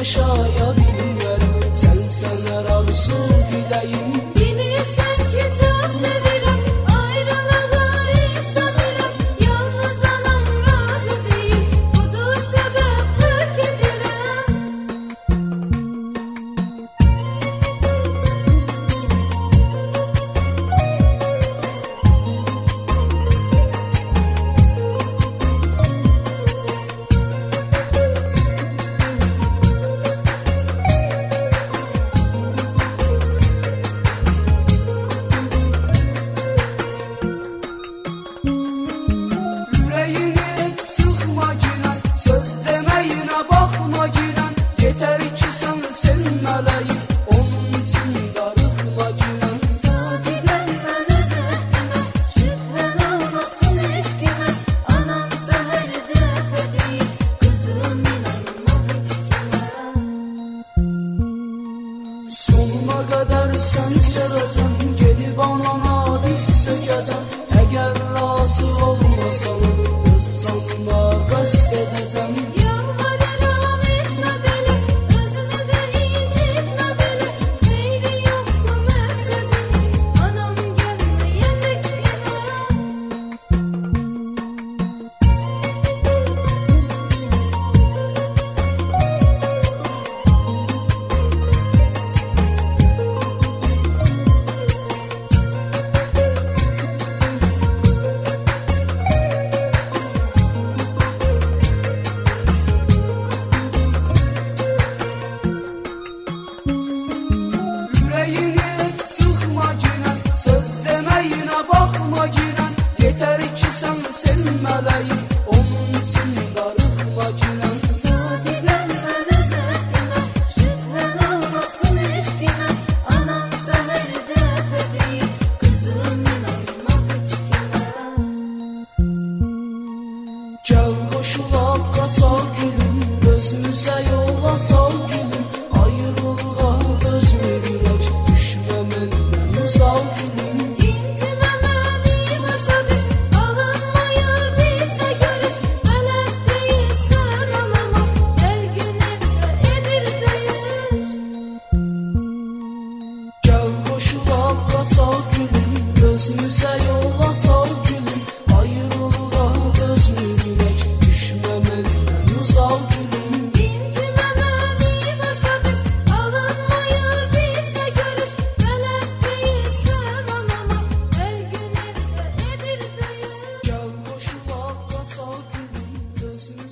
yaşaya bilmirəm. Sənsən hər arzu diləyim. Bilirsən ki çox sevirəm, ayrılığa istəmirəm. Yalnız anam razı deyil, budur səbəb tərk edirəm. Sonuna kadar sen sevəcəm, gedib anana diz sökəcəm. Əgər razı olmasan, öz canıma qəsd edəcəm. Yalvarıram etmə belə, özünü də incitmə belə. Xeyri yoxdur məqsədim, anam gəlməyəcək yenə. Yeter ki sen sevməliyim, onun üçün darıxma ginən. Sadibəm mən öz əhdimə, şübhən olmasın eşqimə. Anam səhərdə fədiyim, qızım inanma heç kimə. Gəl qoşulaq qaçaq gülüm, gözümüzə yol açaq gülüm. Ayrılığa dözmür ürək, düşmə məndən uzaq gülüm. Gözümüzə yol açaq gülüm, ayrılığa dözmür ürək, düşmə məndən uzaq gülüm. İncimə məni başa düş, alınmayır bizə görüş. Bələd deyilsən anama, hər gün evdə edir döyüş. Gəl qoşulaq qaçaq gülüm, gözümüzə